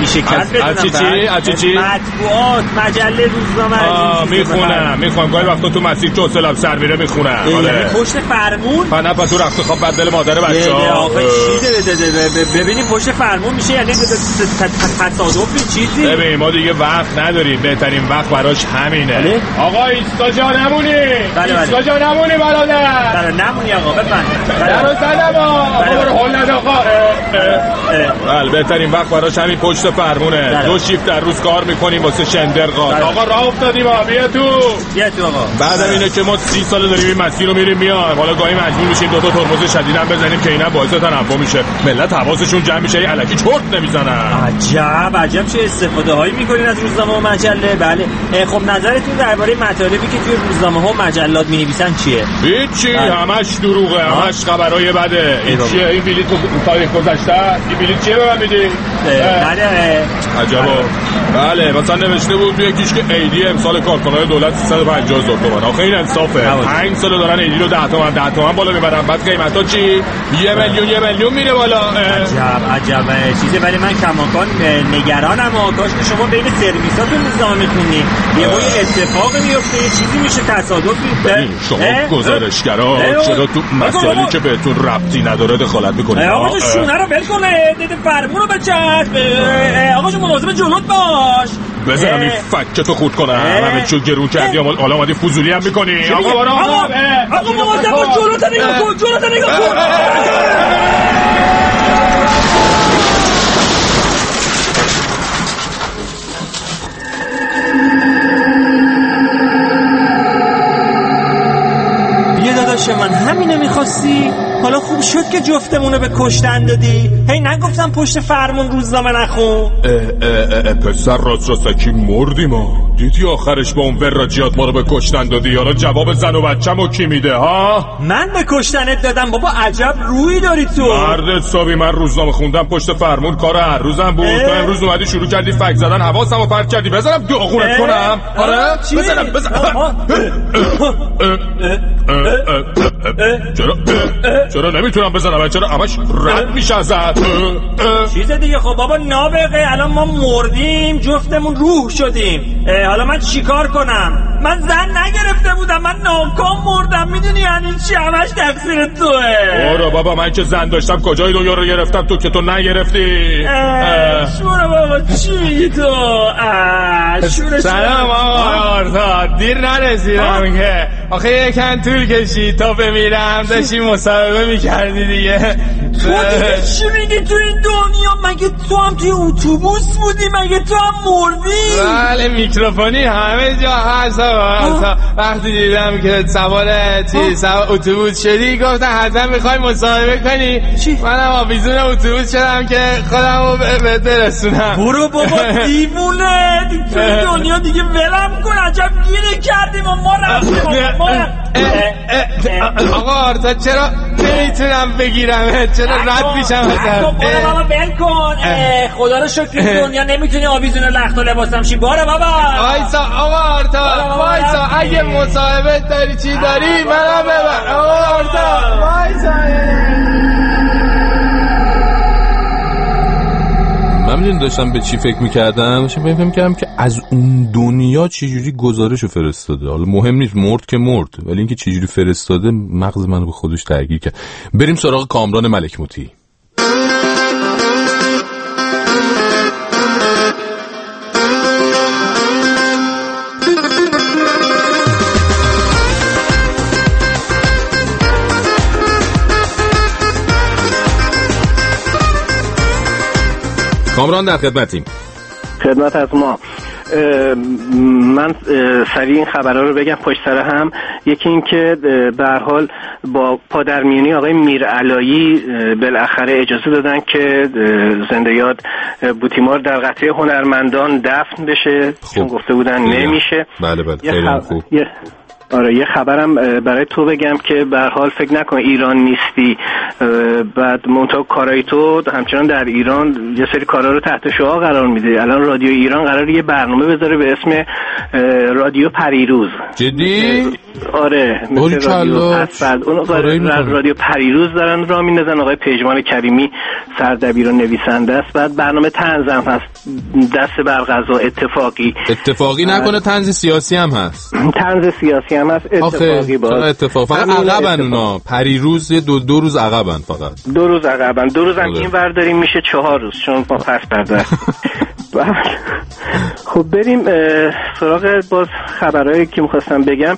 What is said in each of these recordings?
افیشه کرد بدونم. از چی؟ مطبوعات، مجله، روزنامه. میخونم گاهی وقتا تو مسیر جوسلم سر میره میخونم. یعنی پشت فرمون؟ نه تو رخت خواب بد دل مادر بچه‌ها. آقا چیزه ببینیم پشت فرمون میشه، یعنی تصادفی چیزی؟ ببین ما دیگه وقت نداریم، بهترین وقت براش همینه. آقا ایستا جا نمونی. ایستا جا نمونی برادر. بله نمونی آقا بفرمایید. درو زدم آقا هول نده آقا. بله بهترین وقت براش همین پشت فرمونه. 2 شیفت در روز کار میکنیم واسه شندرغان. آقا راه افتادیم بیا تو آقا. بعدم اینه که ما 30 سال داریم این مسیر رو میریم میایم. حالا گاهی مجبور میشیم 2 تا ترمز شدیدم بزنیم که اینا باعث تنوع میشه. ملت حواسشون جمع میشه الکی چرت نمیزنن. عجب چه استفاده هایی میکنین از روزنامه و مجله. بله خب نظرتون درباره مطالبی که توی روزنامه ها و مجلات مینویسن چیه؟ هیچی همش دروغه، همش خبرای بده. این چیه؟ این بلیط تاریخ گذشته؟ این بلیط چیه به من میدی؟ بله عجبا. بله مثلا نوشته بود توی یکیش که ایدی امسال کارکنان دولت 350,000 تومان. آخه این انصافه؟ 5 سال دارن ایدی رو 10 تومن بالا میبرن، بعد قیمتا چی؟ 1 میلیون میره بالا. عجب چیزه. ولی من کماکان نگرانم کاش که شما بین سرویساتون نظام میکنی یه اتفاق میفته، یه چیزی میشه تصادفی. شما گزارشگرا چرا تو مسائلی که بهتون ربطی نداره دخالت میکنید؟ آقا تو شونه رو ول کنه، دیدی فرمون رو بچسب. آقا جو مواظب جلوت باش. بذارم این فکتو خورد کنم. همه چیو گرون کردی حالا اومدی فضولی هم میکنی. آقا مواظب باش، جلوت نگاه کن. داداش من همینه میخواستی؟ حالا خوب شد که جفتمونو به کشتن دادی. هی نگفتم پشت فرمون روزنامه نخون. پسر راستکی مردی ما. دیدی آخرش با اون وراجیات ما رو به کشتن دادی. حالا جواب زن و بچه‌مو کی میده ها؟ من به کشتنت دادم بابا. عجب روی داری تو. مرد حسابی من روزنامه خوندم پشت فرمون کار هر روزم بود. تو امروز اومدی شروع کردی فک زدن، حواسمو پرت کردی. بذارم داغونت کنم. آره بذارم. چرا نمیتونم بزنم؟ چرا همش رد میشه ازت؟ چیز دیگه. خب بابا نابغه الان ما مردیم، جفتمون روح شدیم. حالا من چیکار کنم؟ من زن نگرفته بودم، من ناکام مردم. میدونی یعنی چی؟ همش تقصیر توه. برو بابا من که زن داشتم کجای دنیا رو گرفتم تو که تو نگرفتی؟ شورا بابا چی میگی تو؟ سلام آرتا، دیر نرسیدم که آخه یکم طول کشید تا بمیرم. داشتی مصاحبه میکردی دیگه. تو دیگه چی میگی تو این دنیا؟ مگه تو هم توی اتوبوس بودی؟ مگه تو هم مردی؟ بله میکروفونی همه جا هست. وقتی دیدم که سوار اتوبوس شدی گفتن حتما میخوای مصاحبه کنی. منم آویزون اتوبوس شدم که خودمو به برسونم. برو بابا دیوونه. تو این دنیا دیگه ولم کن. عجب گیره کردیم و ما رفتیم. آقا آرتا چرا نمیتونم بگیرم؟ چرا رد میشم ازم؟ برو بابا ول کن. خدا رو شکر این دنیا نمیتونی آویزون لخت و لباسم شی. برو بابا. وایسا آقا آرتا وایسا، اگه مصاحبه داری چی داری منم ببر. آقا آرتا وایسا. من میدونی داشتم به چی فکر میکردم؟ داشتم فکر میکردم که از اون دنیا چجوری گزارشو فرستاده. حالا مهم نیست مرد که مرد، ولی اینکه چجوری فرستاده مغز منو به خودش درگیر کرد. بریم سراغ کامران ملک موتی. کامران در خدمتیم. خدمت از ما. من سریع این خبرها رو بگم پشت سر هم. یکی این که به هر حال با پادرمیونی آقای میرعلایی بالاخره اجازه دادن که زنده یاد بوتیمار در قطعه هنرمندان دفن بشه. چون گفته بودن نمیشه. بله خیلی خوب. آره یه خبرم برای تو بگم که به هر حال فکر نکن ایران نیستی، بعد منتها کارای تو همچنان در ایران یه سری کارا رو تحت شعاع قرار میده. الان رادیو ایران قراره یه برنامه بذاره به اسم رادیو پریروز. جدی؟ آره مثل رادیو اسفل. اون رادیو پریروز دارن راه میندازن. آقای پژمان کریمی سردبیر و نویسنده است. بعد برنامه طنز هم هست، دست بر قضا. اتفاقی نکنه طنز سیاسی هم هست؟ طنز سیاسی هم هست، اتفاقی باز. اتفاق فقط عقبن اونا. پریروز دو روز عقبن، فقط 2 روز عقبن. 2 روز هم این ور داریم میشه 4 روز، چون ما پس برده. خب بریم سراغ باز خبرهایی که میخواستم بگم.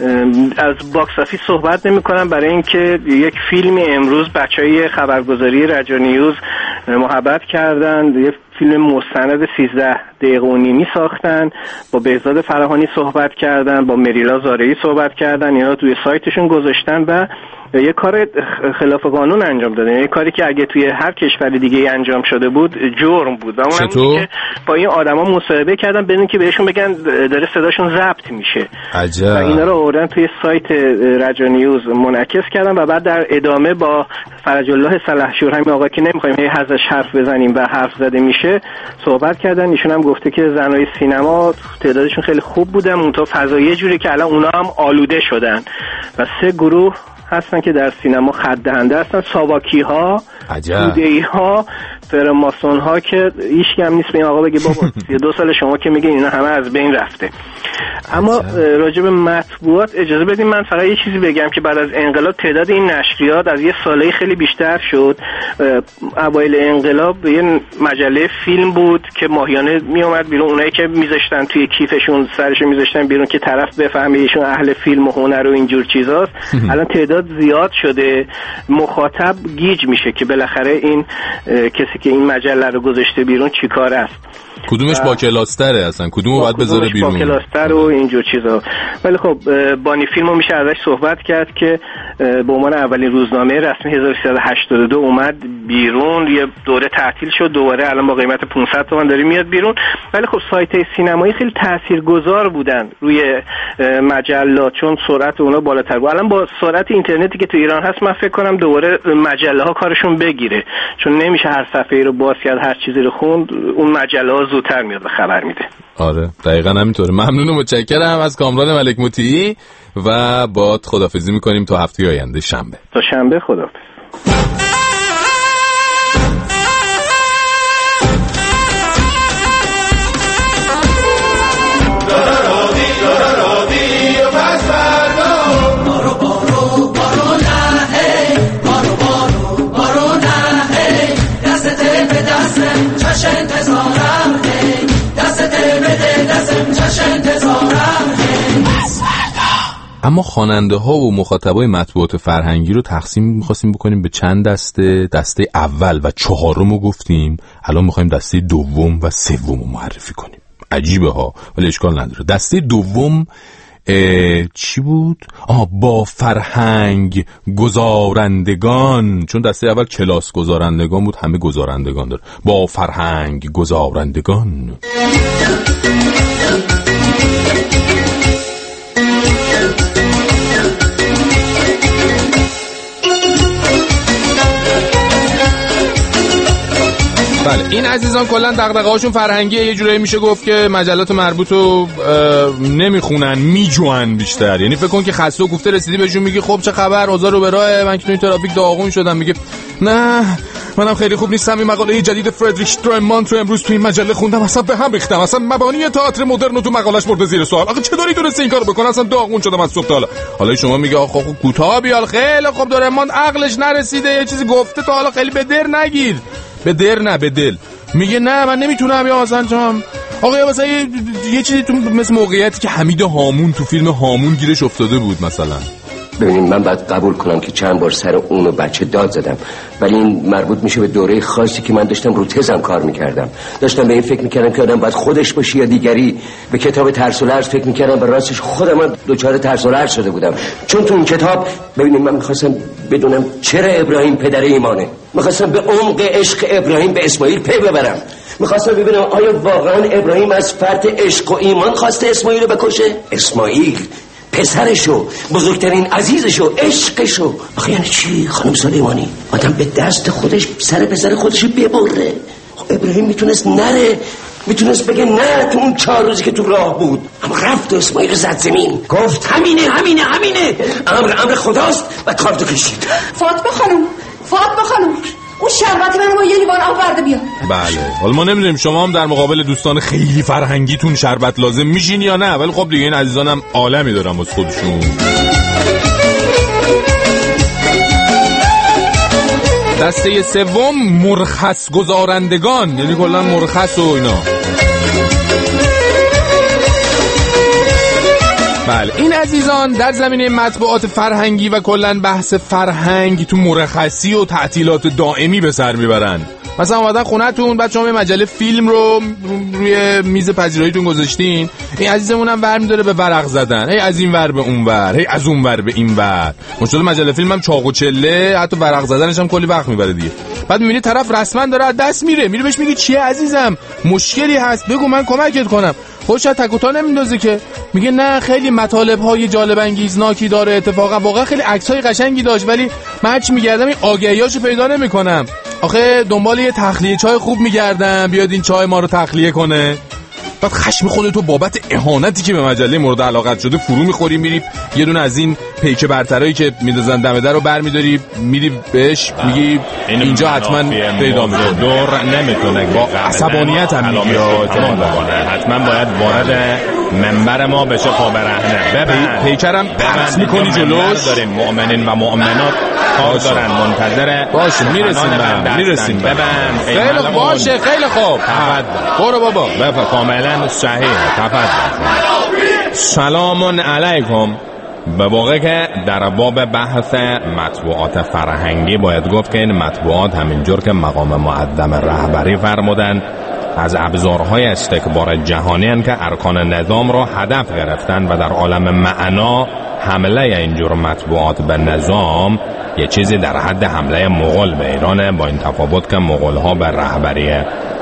از باکس آفیس صحبت نمی کنم برای اینکه یک فیلمی امروز بچهای خبرگزاری رجا نیوز محبت کردن، یک فیلم مستند 13 دقیقه و نیمی ساختن، با بهزاد فراهانی صحبت کردن، با مریلا زارعی صحبت کردن، اینا توی سایتشون گذاشتن و یه کار خلاف قانون انجام دادن. یه کاری که اگه توی هر کشور دیگه انجام شده بود جرم بود. اون که با این آدما مصاحبه کردن بدون که بهشون بگن داره صداشون ضبط میشه. عجب. و اینا رو آوردن توی سایت رجا نیوز منعکس کردن و بعد در ادامه با فرج الله سلحشور، همین آقا که نمیخوایم هی ازش حرف بزنیم و حرف زده میشه، صحبت کردن. ایشون هم گفته که زنای سینما تعدادشون خیلی خوب بودن، اونطور فضا یه جوری که الان اونا هم آلوده شدن و 3 گروه هستن که در سینما خط دهنده هستن: ساواکی ها، بوده‌ای ها، فراماسون ها که هیچ هم نیست به این آقا بگه بابا 32 سال شما که میگین اینا همه از بین رفته. اما راجع به مطبوعات اجازه بدیم من فقط یه چیزی بگم که بعد از انقلاب تعداد این نشریات از یه ساله خیلی بیشتر شد. اوایل انقلاب یه مجله فیلم بود که ماهیانه میومد بیرون، اونایی که میذاشتن توی کیفشون سرشو میذاشتن بیرون که طرف بفهمه ایشون اهل فیلم و هنر و اینجور چیزاست. الان تعداد زیاد شده، مخاطب گیج میشه که بالاخره این کسی که این مجله رو گذاشته بیرون چیکار است، کدومش با کلاستره، اصلا کدومو باید بذاره بیرون، با کلاستر و اینجور چیزا. ولی خب بانی فیلمو میشه ازش صحبت کرد که به عنوان اولین روزنامه رسمی 1382 اومد بیرون، یه دوره تعطیل شد، دوباره الان با قیمت 500 تومان داره میاد بیرون. ولی خب سایت سینمایی خیلی تاثیرگذار بودن روی مجلات، چون سرعت اونا بالاتر بود. الان با سرعت اینترنتی که تو ایران هست من فکر کنم دوباره مجله ها کارشون بگیره، چون نمیشه هر صفحه‌ای رو باز کرد، هر چیزی رو خوند، اون مجله ها زودتر میاد و خبر میده. آره دقیقاً همینطوره. ممنون و متشکرم از کامران ملک مطیعی و باد خداحافظی میکنیم تا هفته آینده شنبه. تا شنبه خداحافظ. اما خواننده ها و مخاطبای مطبوعات فرهنگی رو تقسیم می‌خواستیم بکنیم به چند دسته. دسته اول و چهارم رو گفتیم، الان می‌خوایم دسته دوم و سوم رو معرفی کنیم. عجیبه ها، ولی اشکال نداره. دسته دوم چی بود؟ با فرهنگ گزارندگان، چون دسته اول کلاس گزارندگان بود، همه گزارندگان داره. با فرهنگ گزارندگان. بله این عزیزان کلا دغدغه‌هاشون فرهنگیه، یه جورایی میشه گفت که مجلات مربوط رو نمیخونن، میجوان بیشتر. یعنی فکر کن که خسته و گفته رسیدی بهشون میگی خب چه خبر، اوضاع رو به راهه، من که توی ترافیک داغون شدم، میگه نه منم خیلی خوب نیستم، این مقاله جدید فردریش شتراینمان رو امروز توی این مجله خوندم، اصلا به هم ریختم، اصلا مبانی تئاتر مدرن رو تو مقالهش برده زیر سوال. آخه چطوری تونسته این کارو بکنه، اصلا داغون شدم از صبح تا حالا. حالا شما میگه آخه کوتاه بیال، خیلی خوب دورمان عقلش نرسیده، یه چیزی گفته تا حالا، خیلی به در نگیر، به در نه به دل. میگه نه من نمیتونم یا حسن جان. آقا یا مثلا یه چیزی تو مثل موقعیتی که حمید هامون تو فیلم هامون گیرش افتاده بود مثلا. ببینید من باید قبول کنم که چند بار سر اونو بچه داد زدم، ولی این مربوط میشه به دوره خاصی که من داشتم رو تزم کار میکردم. داشتم به این فکر میکردم که آدم باید خودش باشه یا دیگری. به کتاب ترس و لرز فکر میکردم، به راستش خودم دچار ترس و لرز شده بودم. چون تو اون کتاب ببینید من میخواستم بدونم چرا ابراهیم پدر ایمانه، میخواستم به عمق عشق ابراهیم به اسماعیل پی ببرم، میخواستم ببینم آیا واقعا ابراهیم از فرط عشق و ایمان خواسته اسماعیل رو بکشه. اسماعیل پسرشو، بزرگترین عزیزشو، عشقشو. آخه یعنی چی خانم سلیمانی؟ آدم به دست خودش سر پسر خودشو ببره. ابراهیم میتونست نره، میتونست بگه نه تو اون 4 روزی که تو راه بود، اما رفت و اسماعیل زد زمین، گفت همینه امر خداست و کارتو کشید. فاطمه خانم اون شربت من با یه لیوان آب برده بیا. بله حالا ما نمیدونیم شما هم در مقابل دوستان خیلی فرهنگیتون شربت لازم میشین یا نه، ولی خب دیگه این عزیزانم عالمی دارن از خودشون. دسته سوم مرخص گذارندگان، یعنی کلا مرخص و اینا. بله این عزیزان در زمینه مطبوعات فرهنگی و کلا بحث فرهنگ تو مرخصی و تعطیلات دائمی به سر میبرن. مثلا اومدن خونه‌تون، بعد شما مجله فیلم رو روی میز پذیراییتون گذاشتین، این عزیزمون هم برمی‌داره به ورق زدن، هی از این ور به اون ور، هی از اون ور به این ور. مشکل مجله فیلم هم چاق و چله، حتی ورق زدنش هم کلی وقت میبره دیگه. بعد می‌بینی طرف رسما داره از دست میره بهش میگی چیه عزیزم مشکلی هست بگو من کمکت کنم. خودش تک و تا نمیندازه که، میگه نه خیلی مطالب‌های جالب انگیزناکی داره، اتفاقا واقعا خیلی عکس‌های قشنگی داشت ولی من هرچی می‌گردم این آگهیاشو پیدا نمی‌کنم. آخه دنبال یه تخلیه چای خوب می‌گردم بیاد این چای ما رو تخلیه کنه. بعد خشم خودتو بابت اهانتی که به مجله مورد علاقت شده فرو می‌خوری، میری یه دونه از این پیک برترایی که می‌دازن دم در رو برمی‌داری میری بهش میگی اینجا حتما پیدا می‌کنه. دور نمی‌تونه با عصبانیت هم میگه حتما باید وارد منبر ما بشه. خب برهنه ببین پیکرم پرت می‌کنی جلوش. داریم مؤمنین و مؤمنات کار دارن منتظر باشه میرسیم ببند خیلی باشه خیلی خوب برو بابا بفرمایید کاملا صحیح. تفضل. سلام علیکم. به واقع که در باب بحث مطبوعات فرهنگی باید گفت که این مطبوعات همینجور که مقام معظم رهبری فرمودن از ابزارهای استکبار جهانی هستند که ارکان نظام را هدف گرفتن و در عالم معنا حمله اینجور مطبوعات به نظام یه چیزی در حد حمله مغول به ایران، با این تفاوت که مغول‌ها به رهبری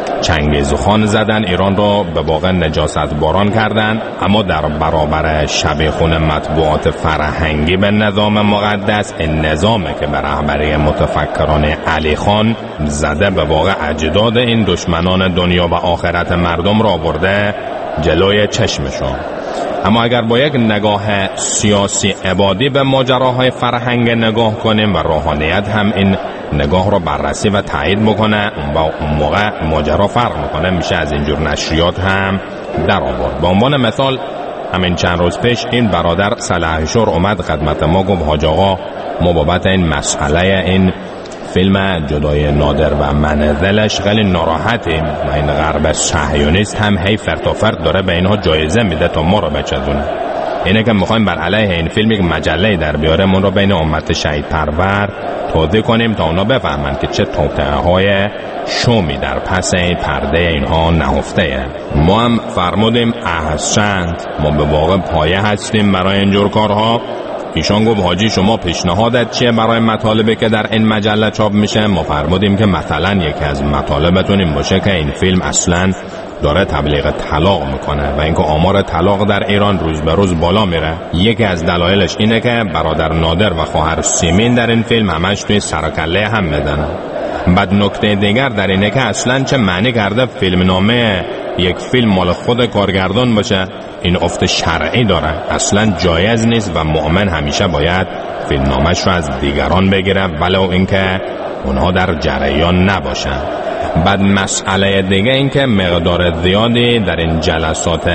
چنگیزخان زدن، ایران رو به واقع نجاست باران کردن. اما در برابر شبیخون مطبوعات فرهنگی به نظام مقدس، این نظامی که به رهبری متفکران علی خان زده به واقع اجداد این دشمنان دنیا و آخرت مردم را آورده جلوی چشمشون. اما اگر با یک نگاه سیاسی عبادی به ماجراهای فرهنگ نگاه کنیم و روحانیت هم این نگاه رو بررسی و تایید بکنه، اون موقع ماجرا فرق میکنه، میشه از اینجور نشریات هم در آورد. به عنوان مثال همین چند روز پیش این برادر صلاحشور اومد خدمت ما، گفت حاج آقا ما بابت این مسئله این فیلم جدای نادر و منزلش خیلی ناراحتیم و این غرب صهیونیست هم هی فرتافرت داره به اینها جایزه میده تا ما رو بچزونه. اینه که میخوایم بر علیه این فیلم یک مجله در بیاریم، اون رو بین امت شهید پرور توضیح کنیم تا اونا بفهمن که چه توطئه‌های شومی در پس این پرده اینها نهفته. ما هم فرمودیم احسنت، ما به واقع پایه هستیم برای اینجور کارها. ایشان گفت حاجی شما پیشنهادت چیه برای مطالبی که در این مجله چاپ میشه؟ ما فرمودیم که مثلا یکی از مطالبتون این باشه که این فیلم اصلا داره تبلیغ طلاق میکنه و اینکه آمار طلاق در ایران روز به روز بالا میره. یکی از دلایلش اینه که برادر نادر و خواهر سیمین در این فیلم همش توی سر و کله هم میزنن. بعد نکته دیگر در اینه که اصلا چه معنی کرده فیلم نامه یک فیلم مال خود کارگردان باشه؟ این افت شرعی داره، اصلا جایز نیست و مؤمن همیشه باید فیلم نامش رو از دیگران بگیره ولو اینکه اونها در جریان نباشن. بعد مسئله دیگه این که مقدار زیادی در این جلسات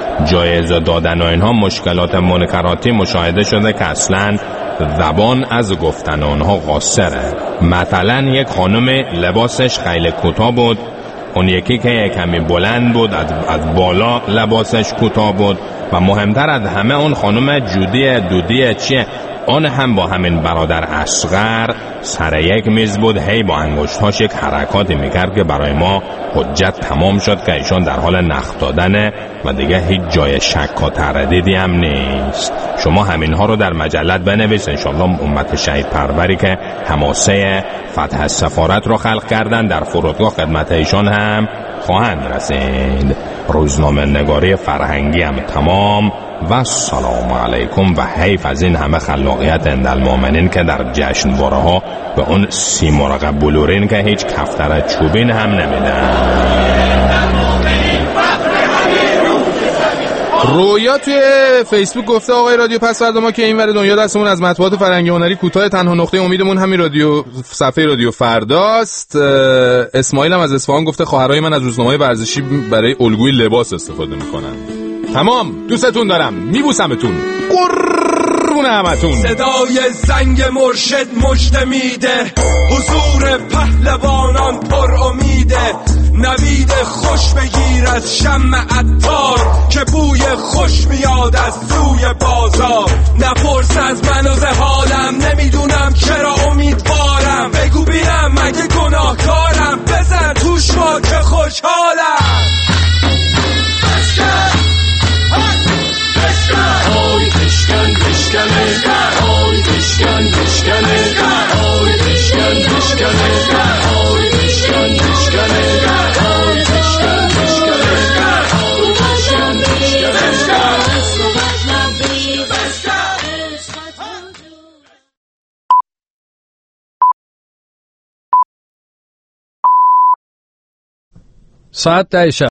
جایزه دادن و اینها مشکلات منکراتی مشاهده شده که اصلا زبان از گفتن اونها قاصره. مثلا یک خانم لباسش خیلی کوتاه بود، اون یکی که کمی بلند بود، از بالا لباسش کوتاه بود و مهمتر از همه اون خانم دودی چیه، اون هم با همین برادر اصغر سر یک میز بود، هی با انگشتاش یک حرکاتی میکرد که برای ما حجت تمام شد که ایشون در حال نقد دادنه و دیگه هیچ جای شک و تردیدی هم نیست. شما همینها رو در مجلت بنویس، انشالله امت شهید پروری که حماسه فتح سفارت رو خلق کردن در فرودگاه خدمت ایشان هم خواهند رسید. روزنامه نگاری فرهنگی هم تمام و سلام علیکم. و حیف از این همه خلاقیت اندالمومنین که در جشنواره ها به اون سیمرغ بلورین که هیچ کفتر چوبین هم نمیدن. رویا توی فیسبوک گفته آقای رادیو پس فردا ما که این ور دنیا دستمون از مطبوعات فرهنگی هنری کوتاه، تنها نقطه امیدمون همین رادیو صفحه رادیو فرداست. اسماعیل هم از اصفهان گفته خواهرای من از روزنامه‌های ورزشی برای الگوی لباس استفاده میکنن. تمام، دوستتون دارم، میبوسمتون، قربون همتون. صدای زنگ مرشد مژده میده، حضور پهلوانان پر امیده، نوید خوش بگیر از شمع عطار که بوی خوش میاد از سوی بازار. نپرس از من و ز حالم، نمیدونم چرا امیدوارم، بگو بینم مگه گناهکارم، بزن توش ما که خوشحالم. آی بشکن بشکنه، آی بشکن بشکنه، آی بشکن بشکنه، آی بشکن بشکنه، آی بشکن بشکنه. ساعت 10 شب.